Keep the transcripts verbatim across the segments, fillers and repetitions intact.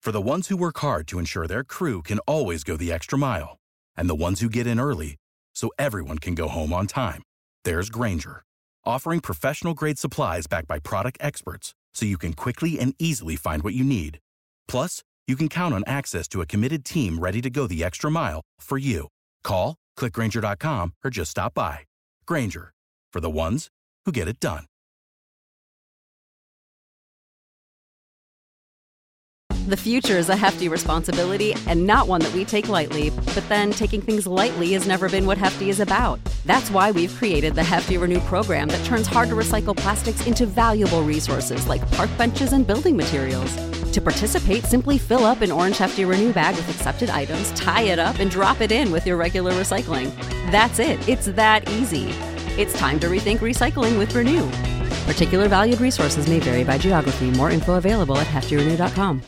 For the ones who work hard to ensure their crew can always go the extra mile, and the ones who get in early so everyone can go home on time, there's Grainger, offering professional-grade supplies backed by product experts so you can quickly and easily find what you need. Plus, you can count on access to a committed team ready to go the extra mile for you. Call, click Grainger dot com, or just stop by. Grainger, for the ones who get it done. The future is a hefty responsibility and not one that we take lightly. But then taking things lightly has never been what Hefty is about. That's why we've created the Hefty Renew program that turns hard-to-recycle plastics into valuable resources like park benches and building materials. To participate, simply fill up an orange Hefty Renew bag with accepted items, tie it up, and drop it in with your regular recycling. That's it. It's that easy. It's time to rethink recycling with Renew. Particular valued resources may vary by geography. More info available at hefty renew dot com.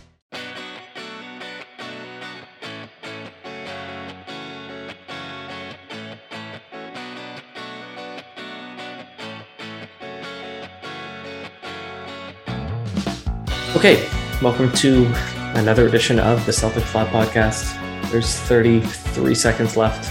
Okay, welcome to another edition of the Celtics Flat Podcast. There's thirty-three seconds left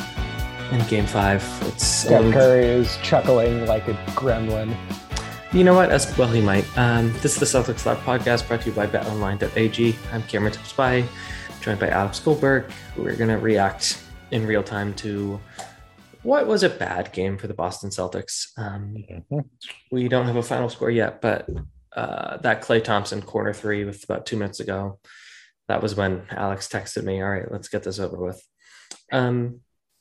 in Game Five. It's Steph um, Curry is chuckling like a gremlin. You know what? As well, he might. Um, this is the Celtics Flat Podcast, brought to you by bet online dot a g. I'm Cameron Tipspy, joined by Alex Goldberg. We're going to react in real time to what was a bad game for the Boston Celtics. Um, mm-hmm. We don't have a final score yet, but Uh, that Klay Thompson corner three with about two minutes ago, that was when Alex texted me, all right, let's get this over with. Um,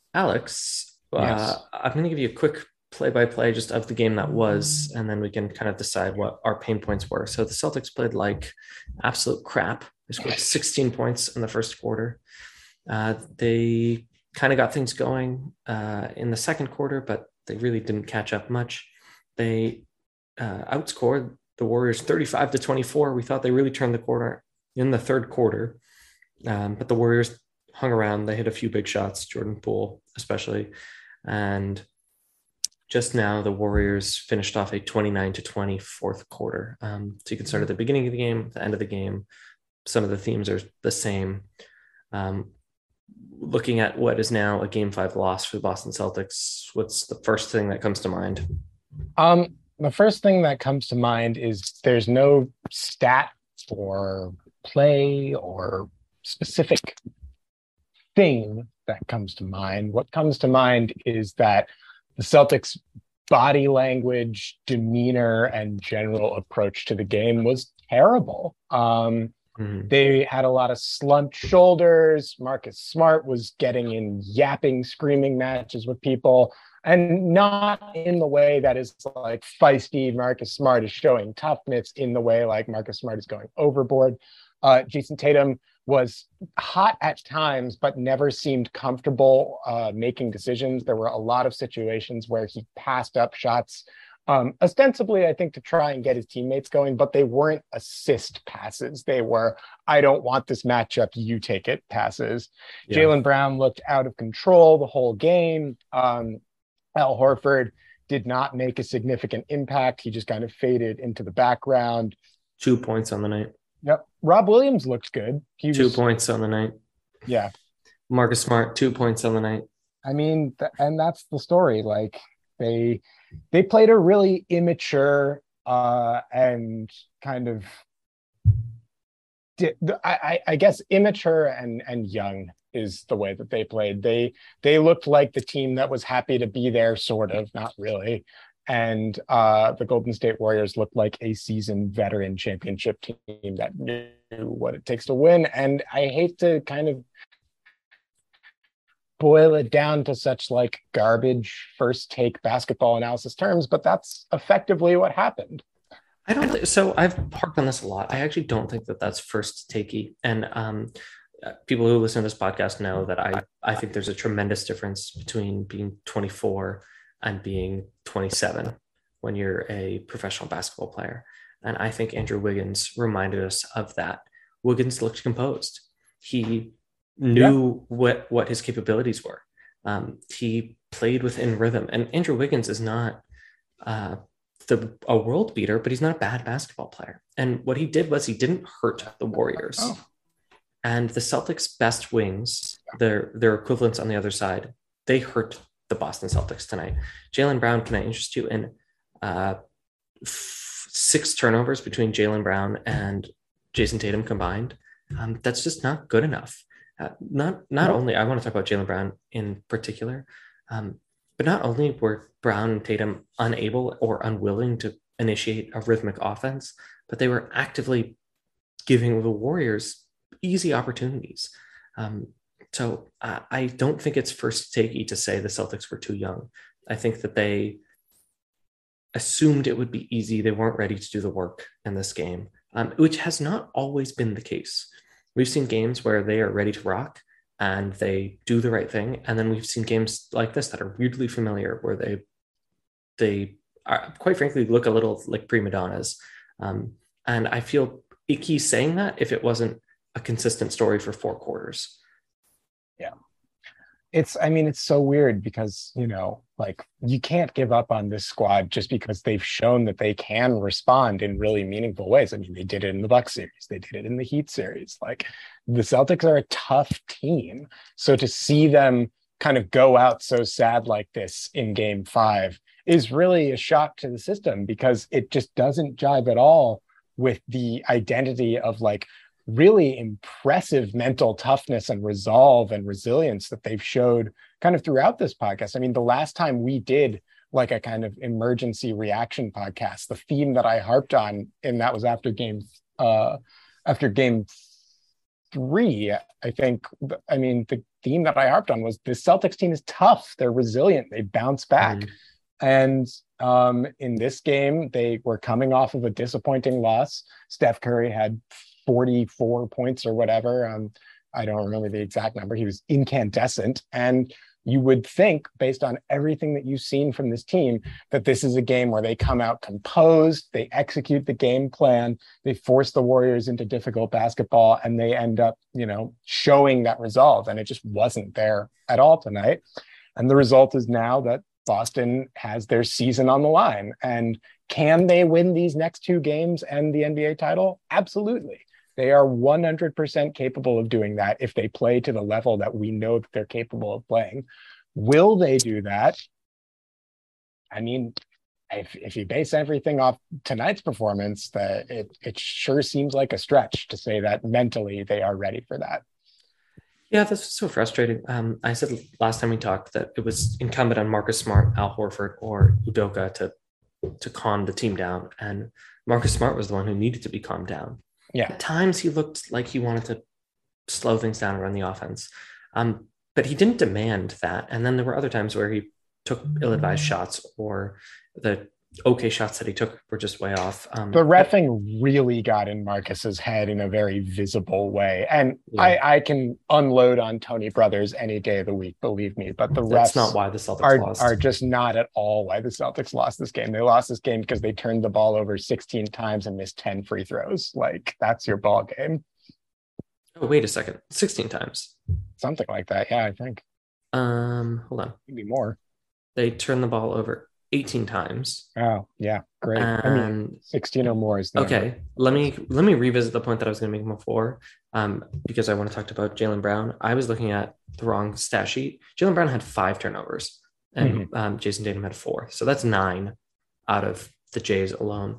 Alex, yes. uh, I'm going to give you a quick play-by-play just of the game that was, and then we can kind of decide what our pain points were. So the Celtics played like absolute crap. They scored sixteen points in the first quarter. Uh, they kind of got things going uh, in the second quarter, but they really didn't catch up much. They uh, outscored the Warriors thirty-five to twenty-four. We thought they really turned the corner in the third quarter, um, but the Warriors hung around. They hit a few big shots, Jordan Poole especially. And just now the Warriors finished off a twenty-nine to twenty fourth quarter. Um, so you can start at the beginning of the game, the end of the game. Some of the themes are the same. Um, looking at what is now a game five loss for the Boston Celtics, what's the first thing that comes to mind? Um, The first thing that comes to mind is there's no stat or play or specific thing that comes to mind. What comes to mind is that the Celtics' body language, demeanor, and general approach to the game was terrible. Um, mm-hmm. They had a lot of slumped shoulders. Marcus Smart was getting in yapping, screaming matches with people. And not in the way that is like feisty Marcus Smart is showing toughness, in the way like Marcus Smart is going overboard. Uh, Jason Tatum was hot at times, but never seemed comfortable uh, making decisions. There were a lot of situations where he passed up shots, um, ostensibly, I think, to try and get his teammates going, but they weren't assist passes. They were, I don't want this matchup, you take it passes. Yeah. Jaylen Brown looked out of control the whole game. Um, Al Horford did not make a significant impact. He just kind of faded into the background. Two points on the night. Yep. Rob Williams looked good. He two was, points on the night. Yeah. Marcus Smart, two points on the night. I mean, th- and that's the story. Like they, they played a really immature uh, and kind of, di- I, I guess, immature and and young is the way that they played. They they looked like the team that was happy to be there, sort of, not really. And uh, the Golden State Warriors looked like a seasoned veteran championship team that knew what it takes to win. And I hate to kind of boil it down to such like garbage first take basketball analysis terms, but that's effectively what happened. I don't think so. I've harped on this a lot. I actually don't think that that's first takey. And um, people who listen to this podcast know that I, I think there's a tremendous difference between being twenty-four and being twenty-seven when you're a professional basketball player. And I think Andrew Wiggins reminded us of that. Wiggins looked composed. He knew yeah. what, what his capabilities were. Um, he played within rhythm. And Andrew Wiggins is not uh, the a world beater, but he's not a bad basketball player. And what he did was he didn't hurt the Warriors. Oh. And the Celtics' best wings, their their equivalents on the other side, they hurt the Boston Celtics tonight. Jaylen Brown, can I interest you in uh, f- six turnovers between Jaylen Brown and Jason Tatum combined? Um, that's just not good enough. Uh, not not nope. only, I want to talk about Jaylen Brown in particular, um, but not only were Brown and Tatum unable or unwilling to initiate a rhythmic offense, but they were actively giving the Warriors easy opportunities. Um, so uh, I don't think it's first takey to say the Celtics were too young. I think that they assumed it would be easy. They weren't ready to do the work in this game, um, which has not always been the case. We've seen games where they are ready to rock and they do the right thing. And then we've seen games like this that are weirdly familiar where they, they are, quite frankly, look a little like prima donnas. Um, and I feel icky saying that if it wasn't a consistent story for four quarters. Yeah. It's, I mean, it's so weird because, you know, like you can't give up on this squad just because they've shown that they can respond in really meaningful ways. I mean, they did it in the Bucks series. They did it in the Heat series. Like the Celtics are a tough team. So to see them kind of go out so sad like this in game five is really a shock to the system because it just doesn't jive at all with the identity of like really impressive mental toughness and resolve and resilience that they've showed kind of throughout this podcast. I mean, the last time we did like a kind of emergency reaction podcast, the theme that I harped on, and that was after game, uh, after game three, I think, I mean, the theme that I harped on was the Celtics team is tough. They're resilient. They bounce back. Mm-hmm. And um, in this game, they were coming off of a disappointing loss. Steph Curry had forty-four points or whatever. Um, I don't remember the exact number. He was incandescent. And you would think, based on everything that you've seen from this team, that this is a game where they come out composed, they execute the game plan, they force the Warriors into difficult basketball, and they end up, you know, showing that resolve. And it just wasn't there at all tonight. And the result is now that Boston has their season on the line. And can they win these next two games and the N B A title? Absolutely. They are one hundred percent capable of doing that if they play to the level that we know that they're capable of playing. Will they do that? I mean, if, if you base everything off tonight's performance, that it, it sure seems like a stretch to say that mentally they are ready for that. Yeah, this was so frustrating. Um, I said last time we talked that it was incumbent on Marcus Smart, Al Horford, or Udoka to to calm the team down. And Marcus Smart was the one who needed to be calmed down. Yeah. At times he looked like he wanted to slow things down and run the offense. Um, but he didn't demand that. And then there were other times where he took ill-advised shots, or the okay shots that he took were just way off. Um, the reffing really got in Marcus's head in a very visible way. And yeah. I, I can unload on Tony Brothers any day of the week, believe me. But the That's refs not why the Celtics are, lost. are just not at all why the Celtics lost this game. They lost this game because they turned the ball over sixteen times and missed ten free throws. Like, that's your ball game. Oh, wait a second. sixteen times. Something like that. Yeah, I think. Um, hold on. Maybe more. They turned the ball over eighteen times. Oh, yeah, great. And, I mean, sixteen or more is the okay. number. Let me let me revisit the point that I was going to make before, um, because I want to talk about Jaylen Brown. I was looking at the wrong stat sheet. Jaylen Brown had five turnovers, and mm-hmm. um, Jason Tatum had four. So that's nine out of the Jays alone.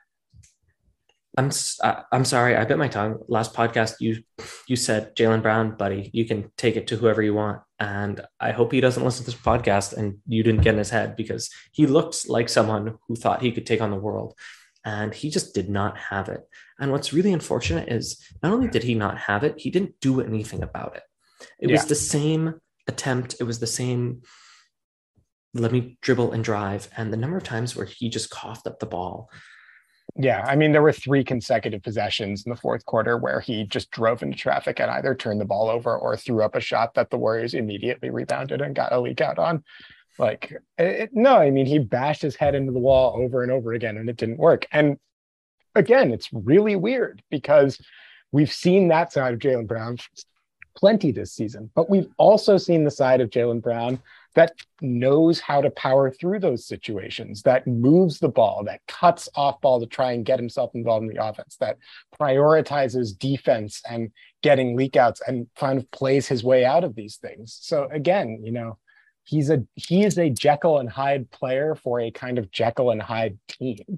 I'm I'm sorry. I bit my tongue. Last podcast, you you said Jaylen Brown, buddy, you can take it to whoever you want. And I hope he doesn't listen to this podcast and you didn't get in his head, because he looked like someone who thought he could take on the world, and he just did not have it. And what's really unfortunate is not only did he not have it, he didn't do anything about it. It yeah. was the same attempt. It was the same, let me dribble and drive. And the number of times where he just coughed up the ball. Yeah, I mean, there were three consecutive possessions in the fourth quarter where he just drove into traffic and either turned the ball over or threw up a shot that the Warriors immediately rebounded and got a leak out on. Like, it, no, I mean, he bashed his head into the wall over and over again, and it didn't work. And again, it's really weird because we've seen that side of Jaylen Brown plenty this season, but we've also seen the side of Jaylen Brown that knows how to power through those situations, that moves the ball, that cuts off ball to try and get himself involved in the offense, that prioritizes defense and getting leakouts and kind of plays his way out of these things. So again, you know, he's a he is a Jekyll and Hyde player for a kind of Jekyll and Hyde team.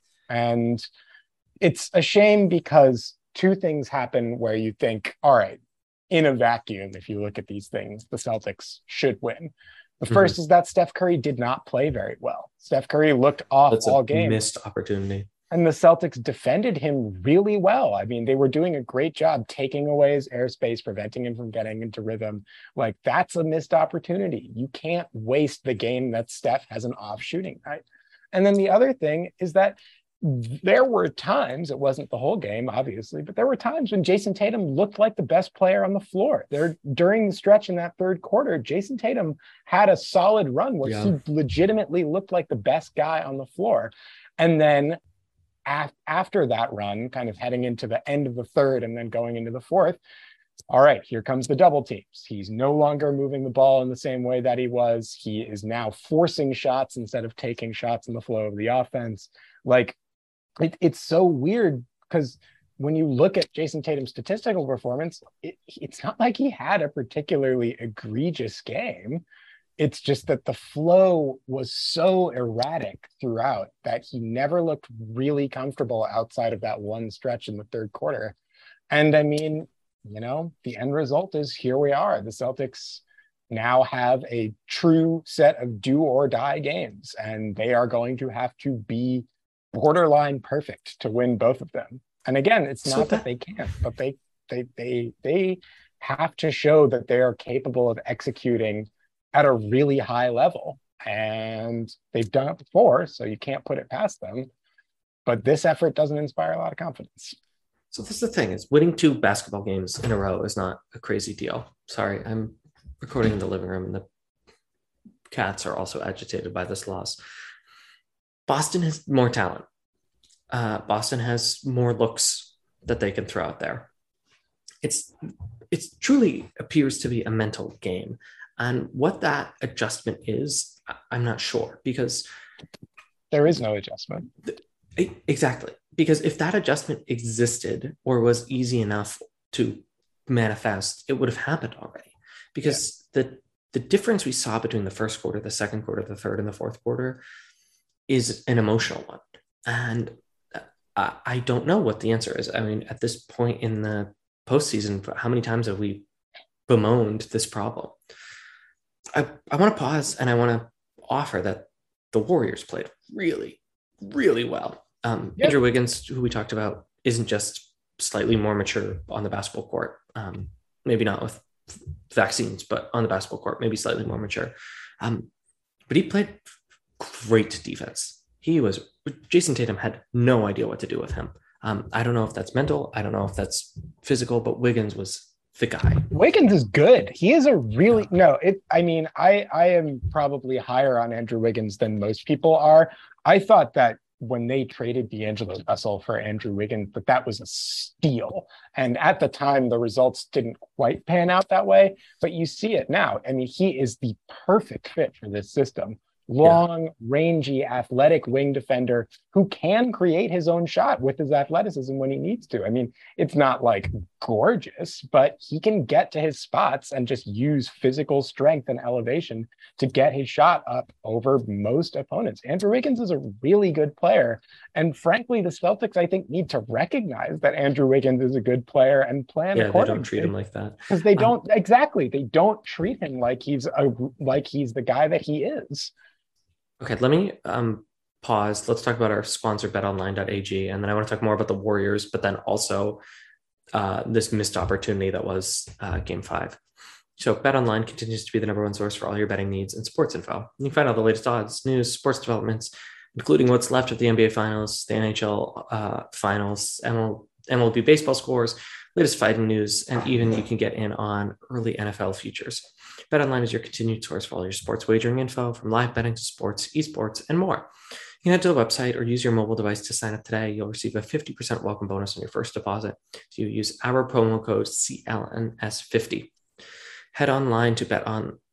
And it's a shame because two things happen where you think, all right, in a vacuum, if you look at these things, the Celtics should win. The first mm-hmm. is that Steph Curry did not play very well. Steph Curry looked off That's all a game. Missed opportunity. And the Celtics defended him really well. I mean, they were doing a great job taking away his airspace, preventing him from getting into rhythm. Like, that's a missed opportunity. You can't waste the game that Steph has an off shooting night. And then the other thing is that there were times, it wasn't the whole game, obviously, but there were times when Jason Tatum looked like the best player on the floor. There, during the stretch in that third quarter, Jason Tatum had a solid run where yeah. he legitimately looked like the best guy on the floor. And then af- after that run, kind of heading into the end of the third and then going into the fourth, all right, here comes the double teams. He's no longer moving the ball in the same way that he was. He is now forcing shots instead of taking shots in the flow of the offense. Like, It, it's so weird because when you look at Jason Tatum's statistical performance, it, it's not like he had a particularly egregious game. It's just that the flow was so erratic throughout that he never looked really comfortable outside of that one stretch in the third quarter. And I mean, you know, the end result is here we are. The Celtics now have a true set of do or die games, and they are going to have to be borderline perfect to win both of them. And again, it's not so that, that they can't, but they they they they have to show that they are capable of executing at a really high level. And they've done it before, so you can't put it past them. But this effort doesn't inspire a lot of confidence. So this is the thing, is winning two basketball games in a row is not a crazy deal. Sorry, I'm recording in the living room and the cats are also agitated by this loss. Boston has more talent. Uh, Boston has more looks that they can throw out there. It's it's truly appears to be a mental game. And what that adjustment is, I'm not sure, because there is no adjustment. Th- exactly. Because if that adjustment existed or was easy enough to manifest, it would have happened already. Because yeah. the the difference we saw between the first quarter, the second quarter, the third, and the fourth quarter is an emotional one. And I, I don't know what the answer is. I mean, at this point in the postseason, how many times have we bemoaned this problem? I, I want to pause and I want to offer that the Warriors played really, really well. Um, yep. Andrew Wiggins, who we talked about, isn't just slightly more mature on the basketball court. Um, maybe not with vaccines, but on the basketball court, maybe slightly more mature. Um, but he played great defense. He was, Jason Tatum had no idea what to do with him. Um, I don't know if that's mental. I don't know if that's physical, but Wiggins was the guy. Wiggins is good. He is a really, yeah. no, it, I mean, I, I am probably higher on Andrew Wiggins than most people are. I thought that when they traded D'Angelo Russell for Andrew Wiggins, that that was a steal. And at the time, the results didn't quite pan out that way, but you see it now. I mean, he is the perfect fit for this system. Long, yeah. rangy, athletic wing defender who can create his own shot with his athleticism when he needs to. I mean, it's not like gorgeous, but he can get to his spots and just use physical strength and elevation to get his shot up over most opponents. Andrew Wiggins is a really good player. And frankly, the Celtics, I think, need to recognize that Andrew Wiggins is a good player and plan yeah, accordingly. They don't treat him like that. Because they don't, um, exactly, they don't treat him like he's a, like he's the guy that he is. Okay, let me um, pause. Let's talk about our sponsor, bet online dot a g, and then I want to talk more about the Warriors, but then also uh, this missed opportunity that was uh, Game five. So BetOnline continues to be the number one source for all your betting needs and sports info. You can find all the latest odds, news, sports developments, including what's left of the N B A Finals, the N H L uh, Finals, M L B baseball scores, latest fighting news, and even you can get in on early N F L futures. BetOnline is your continued source for all your sports wagering info, from live betting to sports, esports, and more. You can head to the website or use your mobile device to sign up today. You'll receive a fifty percent welcome bonus on your first deposit. So you use our promo code C L N S fifty. Head online to bet on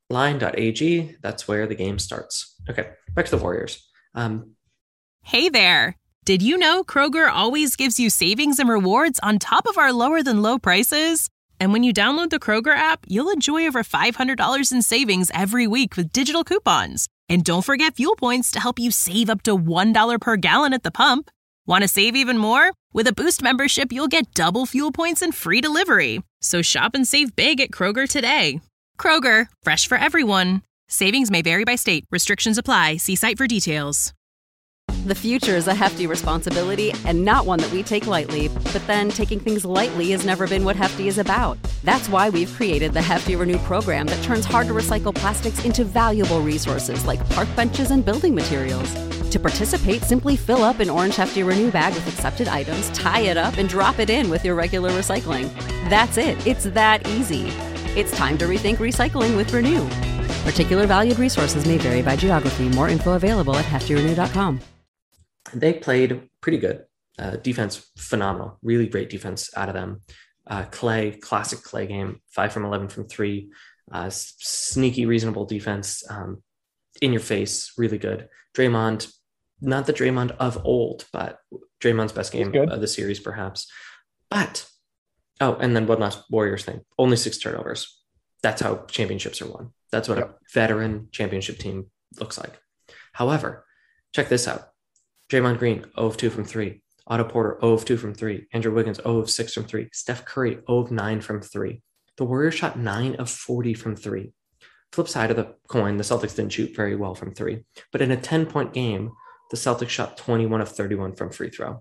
line dot a g. That's where the game starts. Okay, back to the Warriors. Um, Hey there. Did you know Kroger always gives you savings and rewards on top of our lower than low prices? And when you download the Kroger app, you'll enjoy over five hundred dollars in savings every week with digital coupons. And don't forget fuel points to help you save up to one dollar per gallon at the pump. Want to save even more? With a Boost membership, you'll get double fuel points and free delivery. So shop and save big at Kroger today. Kroger, fresh for everyone. Savings may vary by state. Restrictions apply. See site for details. The future is a hefty responsibility and not one that we take lightly. But then taking things lightly has never been what Hefty is about. That's why we've created the Hefty Renew program that turns hard-to-recycle plastics into valuable resources like park benches and building materials. To participate, simply fill up an orange Hefty Renew bag with accepted items, tie it up, and drop it in with your regular recycling. That's it. It's that easy. It's time to rethink recycling with Renew. Particular valued resources may vary by geography. More info available at hefty renew dot com. They played pretty good. Uh, defense, phenomenal. Really great defense out of them. Uh, Clay, classic Clay game, five from eleven from three. Uh, sneaky, reasonable defense. Um, in your face, really good. Draymond, not the Draymond of old, but Draymond's best game of the series, perhaps. But, oh, and then one last Warriors thing. Only six turnovers. That's how championships are won. That's what yep. a veteran championship team looks like. However, check this out. Draymond Green, zero of two from three. Otto Porter, zero of two from three. Andrew Wiggins, zero of six from three. Steph Curry, zero of nine from three. The Warriors shot nine of forty from three. Flip side of the coin, the Celtics didn't shoot very well from three. But in a ten-point game, the Celtics shot twenty-one of thirty-one from free throw.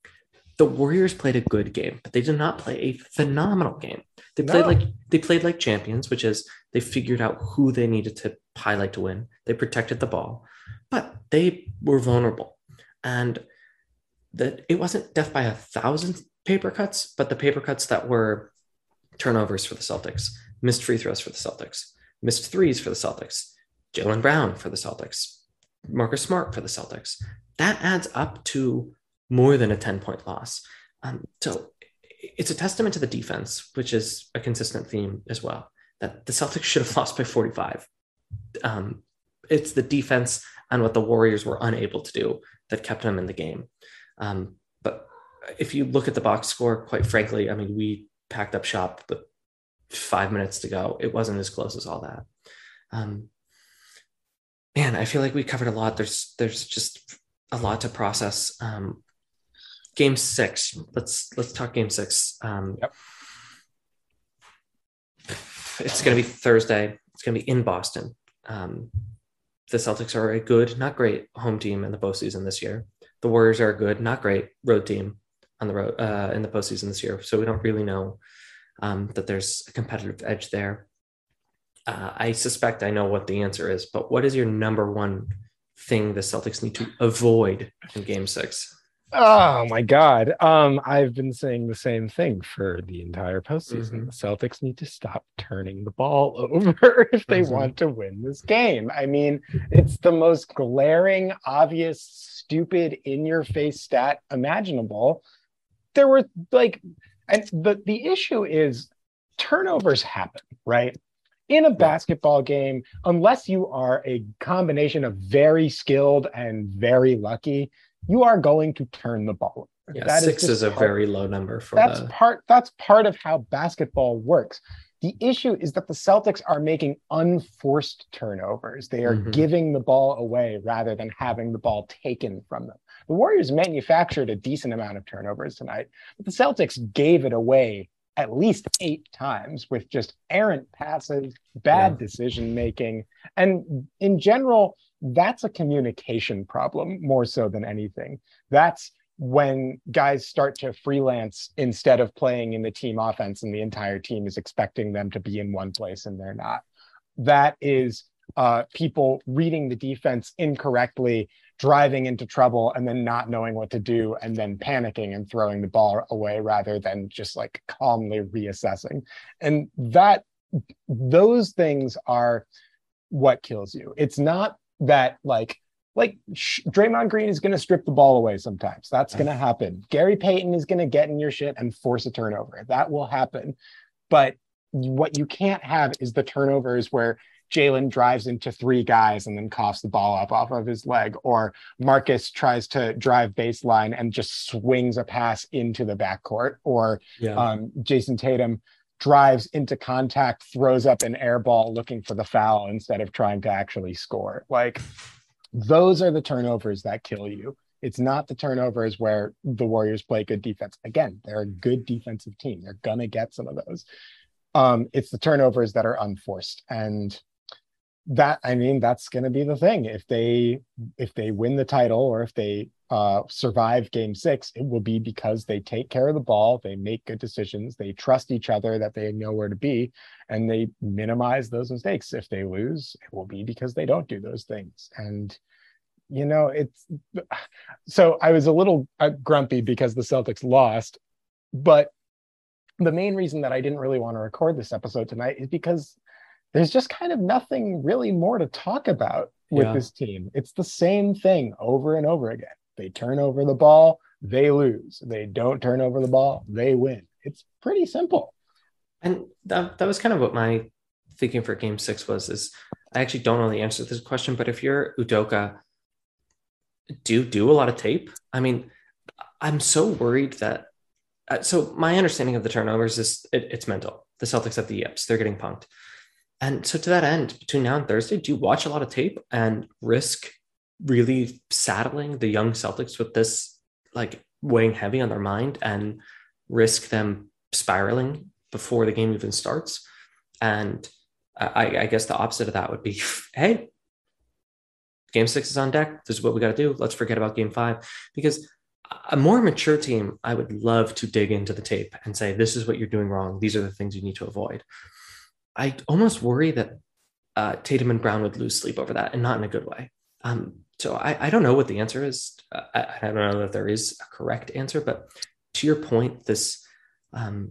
The Warriors played a good game, but they did not play a phenomenal game. They played no. like they played like champions, which is they figured out who they needed to highlight to win. They protected the ball, but they were vulnerable. And that it wasn't death by a thousand paper cuts, but the paper cuts that were turnovers for the Celtics, missed free throws for the Celtics, missed threes for the Celtics, Jaylen Brown for the Celtics, Marcus Smart for the Celtics. That adds up to more than a ten-point loss. Um, so it's a testament to the defense, which is a consistent theme as well, that the Celtics should have lost by forty-five. Um, it's the defense and what the Warriors were unable to do that kept them in the game. Um, but if you look at the box score, quite frankly, I mean, we packed up shop with five minutes to go. It wasn't as close as all that. Um, man, I feel like we covered a lot. There's, there's just a lot to process. Um, game six, let's, let's talk game six. Um, yep. It's going to be Thursday. It's going to be in Boston. Um, The Celtics are a good, not great home team in the postseason this year. The Warriors are a good, not great road team on the road uh, in the postseason this year. So we don't really know um, that there's a competitive edge there. Uh, I suspect I know what the answer is, but what is your number one thing the Celtics need to avoid in game six? Oh my God. Um, I've been saying the same thing for the entire postseason. Mm-hmm. The Celtics need to stop turning the ball over if they mm-hmm. want to win this game. I mean, it's the most glaring, obvious, stupid, in-your-face stat imaginable. There were like, and the, the issue is turnovers happen, right? In a basketball game, unless you are a combination of very skilled and very lucky, you are going to turn the ball over. Yeah, that six is, is a part, very low number for that's the... part. That's part of how basketball works. The issue is that the Celtics are making unforced turnovers. They are mm-hmm. giving the ball away rather than having the ball taken from them. The Warriors manufactured a decent amount of turnovers tonight, but the Celtics gave it away at least eight times with just errant passes, bad yeah. decision-making. And in general, that's a communication problem more so than anything. That's when guys start to freelance instead of playing in the team offense and the entire team is expecting them to be in one place and they're not. That is uh, people reading the defense incorrectly, driving into trouble and then not knowing what to do and then panicking and throwing the ball away rather than just like calmly reassessing. And that those things are what kills you. It's not that like, like Draymond Green is going to strip the ball away sometimes. That's going to happen. Gary Payton is going to get in your shit and force a turnover. That will happen. But what you can't have is the turnovers where Jalen drives into three guys and then coughs the ball up off of his leg, or Marcus tries to drive baseline and just swings a pass into the backcourt, or Yeah. um, Jason Tatum drives into contact, throws up an air ball looking for the foul instead of trying to actually score. Like, those are the turnovers that kill you. It's not the turnovers where the Warriors play good defense. Again, they're a good defensive team. They're going to get some of those. Um, it's the turnovers that are unforced. And that, I mean, that's going to be the thing. If they, if they win the title, or if they uh, survive game six, it will be because they take care of the ball. They make good decisions. They trust each other that they know where to be, and they minimize those mistakes. If they lose, it will be because they don't do those things. And, you know, it's, so I was a little uh, grumpy because the Celtics lost, but the main reason that I didn't really want to record this episode tonight is because there's just kind of nothing really more to talk about with Yeah. this team. It's the same thing over and over again. They turn over the ball, they lose. They don't turn over the ball, they win. It's pretty simple. And that, that was kind of what my thinking for game six was, is I actually don't know the answer to this question, but if you're Udoka, do you do a lot of tape? I mean, I'm so worried that, uh, so my understanding of the turnovers is it, it's mental. The Celtics have the yips, they're getting punked. And so to that end, between now and Thursday, do you watch a lot of tape and risk really saddling the young Celtics with this, like, weighing heavy on their mind, and risk them spiraling before the game even starts? And I, I guess the opposite of that would be, hey, game six is on deck. This is what we got to do. Let's forget about game five. Because a more mature team, I would love to dig into the tape and say, this is what you're doing wrong. These are the things you need to avoid. I almost worry that uh, Tatum and Brown would lose sleep over that, and not in a good way. Um, so I, I don't know what the answer is. Uh, I, I don't know if there is a correct answer, but to your point, this um,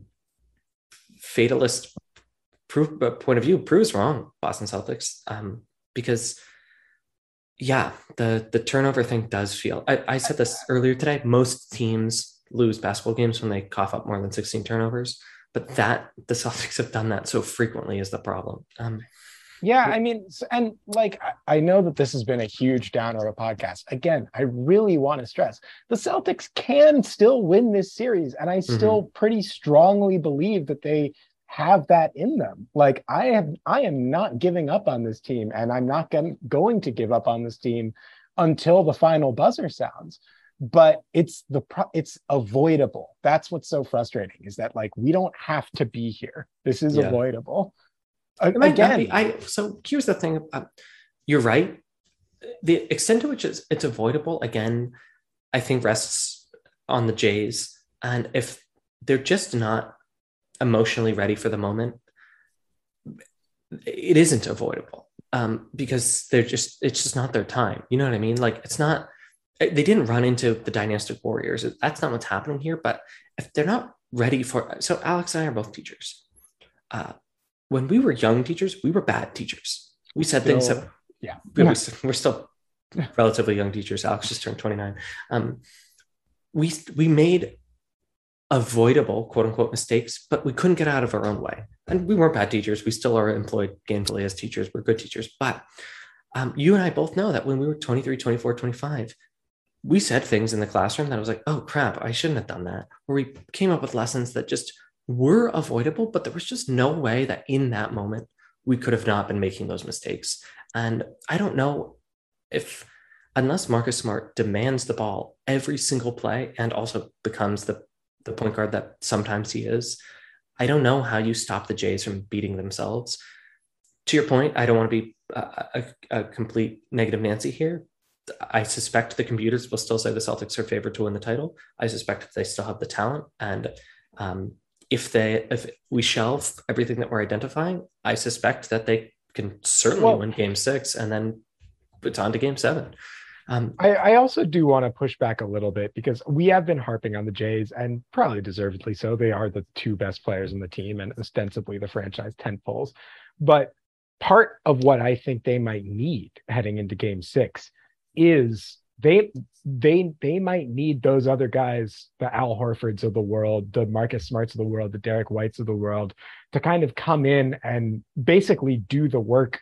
fatalist proof, uh, point of view proves wrong, Boston Celtics, um, because yeah, the, the turnover thing does feel, I, I said this earlier today, most teams lose basketball games when they cough up more than sixteen turnovers. But that the Celtics have done that so frequently is the problem. Um, yeah, I mean, and like, I know that this has been a huge downer of a podcast. Again, I really want to stress the Celtics can still win this series. And I still mm-hmm. pretty strongly believe that they have that in them. Like, I have, I am not giving up on this team, and I'm not going, going to give up on this team until the final buzzer sounds. But it's the pro- it's avoidable. That's what's so frustrating, is that, like, we don't have to be here. This is yeah. avoidable. A- again, be, I so here's the thing. Uh, you're right. The extent to which it's, it's avoidable, again, I think rests on the Jays. And if they're just not emotionally ready for the moment, it isn't avoidable, um, because they're just it's just not their time. You know what I mean? Like, it's not. They didn't run into the dynastic Warriors. That's not what's happening here. But if they're not ready for, so Alex and I are both teachers. Uh, when we were young teachers, we were bad teachers. We said still, things that, yeah, we, we're still relatively young teachers. Alex just turned twenty-nine. Um, we we made avoidable, quote unquote, mistakes, but we couldn't get out of our own way. And we weren't bad teachers. We still are employed gainfully as teachers. We're good teachers. But um, you and I both know that when we were twenty-three, twenty-four, twenty-five, we said things in the classroom that I was like, oh crap, I shouldn't have done that. Or we came up with lessons that just were avoidable, but there was just no way that in that moment we could have not been making those mistakes. And I don't know if, unless Marcus Smart demands the ball every single play and also becomes the, the point guard that sometimes he is, I don't know how you stop the Jays from beating themselves. To your point, I don't want to be a, a, a complete negative Nancy here. I suspect the computers will still say the Celtics are favored to win the title. I suspect they still have the talent. And um, if they, if we shelve everything that we're identifying, I suspect that they can certainly well, win game six, and then it's on to game seven. Um, I, I also do want to push back a little bit, because we have been harping on the Jays, and probably deservedly so. They are the two best players in the team and ostensibly the franchise tentpoles. But part of what I think they might need heading into game six is they they they might need those other guys, the Al Horfords of the world, the Marcus Smarts of the world, the Derek Whites of the world, to kind of come in and basically do the work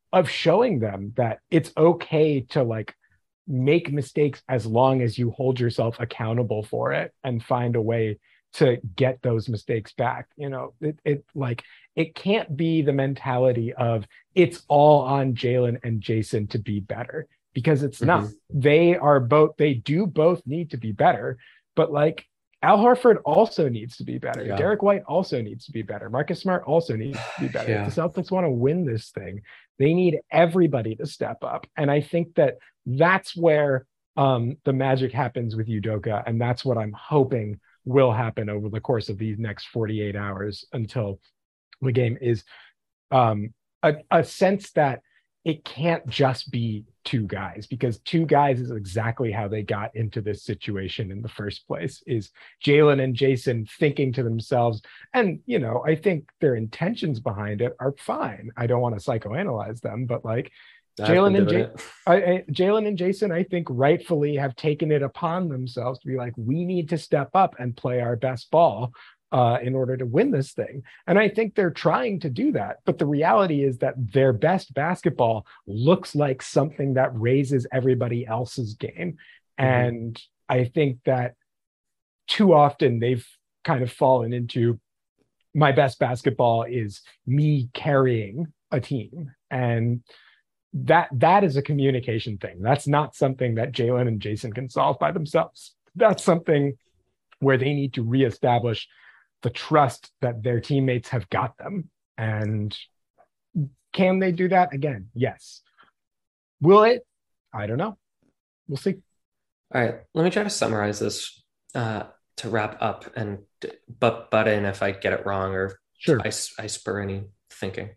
of showing them that it's okay to like make mistakes as long as you hold yourself accountable for it and find a way to get those mistakes back. You know, it, it like it can't be the mentality of it's all on Jaylen and Jayson to be better, because it's mm-hmm. not. They are both, they do both need to be better, but like Al Horford also needs to be better. Yeah. Derek White also needs to be better. Marcus Smart also needs to be better. Yeah. If the Celtics want to win this thing, they need everybody to step up. And I think that that's where um, the magic happens with Udoka. And that's what I'm hoping will happen over the course of these next forty-eight hours until the game is um, a, a sense that it can't just be two guys, because two guys is exactly how they got into this situation in the first place, is Jaylen and Jayson thinking to themselves, and, you know, I think their intentions behind it are fine. I don't want to psychoanalyze them, but like Jaylen and J- I, I, Jaylen and Jayson, I think rightfully have taken it upon themselves to be like, we need to step up and play our best ball Uh, in order to win this thing. And I think they're trying to do that. But the reality is that their best basketball looks like something that raises everybody else's game. Mm-hmm. And I think that too often they've kind of fallen into, my best basketball is me carrying a team. And that that is a communication thing. That's not something that Jaylen and Jayson can solve by themselves. That's something where they need to reestablish the trust that their teammates have got them. And can they do that again? Yes. Will it? I don't know. We'll see. All right. Let me try to summarize this uh, to wrap up and but butt in if I get it wrong or sure. I, I spur any thinking.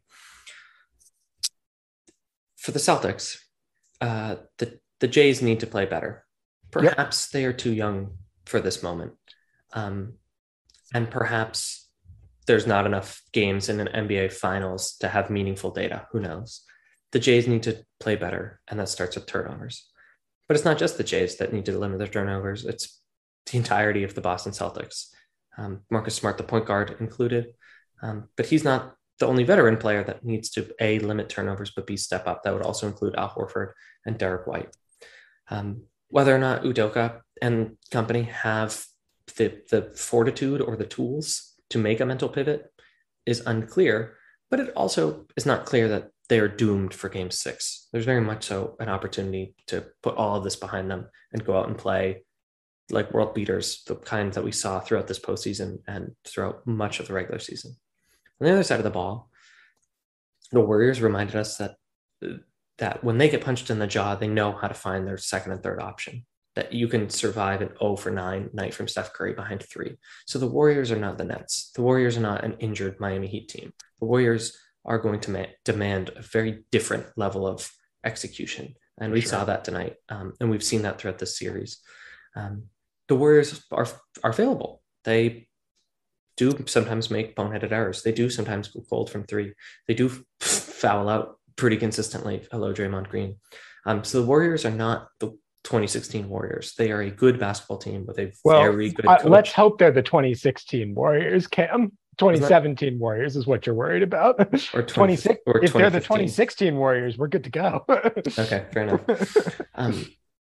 For the Celtics, uh, the, the Jays need to play better. Perhaps yep. they are too young for this moment. Um, And perhaps there's not enough games in an N B A finals to have meaningful data. Who knows? The Jays need to play better, and that starts with turnovers. But it's not just the Jays that need to limit their turnovers. It's the entirety of the Boston Celtics. Um, Marcus Smart, the point guard, included. Um, but he's not the only veteran player that needs to, A, limit turnovers, but B, step up. That would also include Al Horford and Derek White. Um, whether or not Udoka and company have The, the fortitude or the tools to make a mental pivot is unclear, but it also is not clear that they are doomed for game six. There's very much so an opportunity to put all of this behind them and go out and play like world beaters, the kind that we saw throughout this postseason and throughout much of the regular season. On the other side of the ball, the Warriors reminded us that, that when they get punched in the jaw, they know how to find their second and third option. That you can survive an oh for nine night from Steph Curry behind three. So the Warriors are not the Nets. The Warriors are not an injured Miami Heat team. The Warriors are going to ma- demand a very different level of execution. And we sure. saw that tonight. Um, and we've seen that throughout this series. Um, the Warriors are, are available. They do sometimes make boneheaded errors. They do sometimes go cold from three. They do foul out pretty consistently. Hello, Draymond Green. Um, so the Warriors are not the twenty sixteen Warriors. They are a good basketball team with a well, very good uh, coach. Let's hope they're the twenty sixteen Warriors, Cam. twenty seventeen that... Warriors is what you're worried about. Or twenty-six. Or if they're the twenty sixteen Warriors, we're good to go. Okay, fair enough. Um,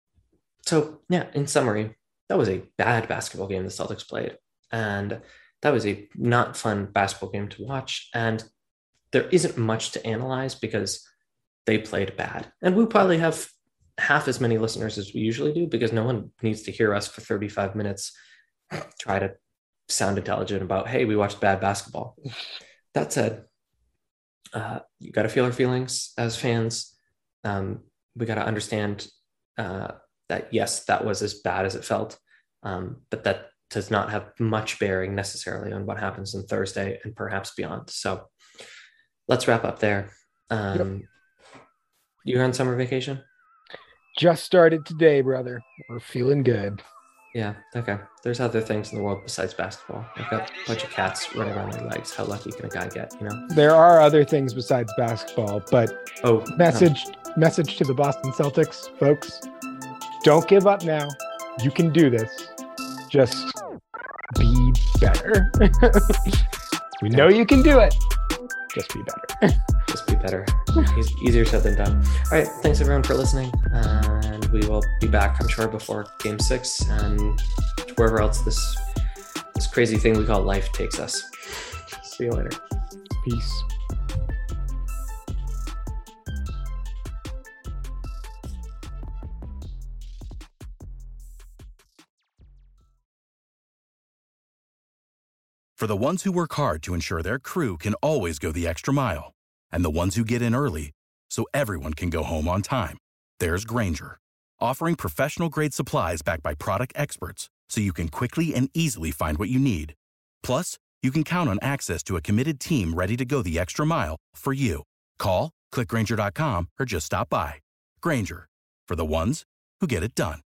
so yeah, in summary, that was a bad basketball game the Celtics played, and that was a not fun basketball game to watch. And there isn't much to analyze because they played bad, and we'll probably have half as many listeners as we usually do because no one needs to hear us for thirty-five minutes try to sound intelligent about, hey, we watched bad basketball. That said, uh, you got to feel our feelings as fans. Um, we got to understand uh, that, yes, that was as bad as it felt, um, but that does not have much bearing necessarily on what happens on Thursday and perhaps beyond. So let's wrap up there. Um, yep. You're on summer vacation? Just started today, brother. We're feeling good. Yeah, okay. There's other things in the world besides basketball. I've got a bunch of cats running around my legs. How lucky can a guy get, you know? There are other things besides basketball, but oh, message oh. message to the Boston Celtics, folks. Don't give up now. You can do this. Just be better. We know you can do it. Just be better. Just be better. It's easier said than done. All right, thanks everyone for listening, and we will be back, I'm sure, before Game Six and wherever else this this crazy thing we call life takes us. See you later. Peace. For the ones who work hard to ensure their crew can always go the extra mile, and the ones who get in early so everyone can go home on time, there's Grainger, offering professional-grade supplies backed by product experts so you can quickly and easily find what you need. Plus, you can count on access to a committed team ready to go the extra mile for you. Call, click Grainger dot com, or just stop by. Grainger, for the ones who get it done.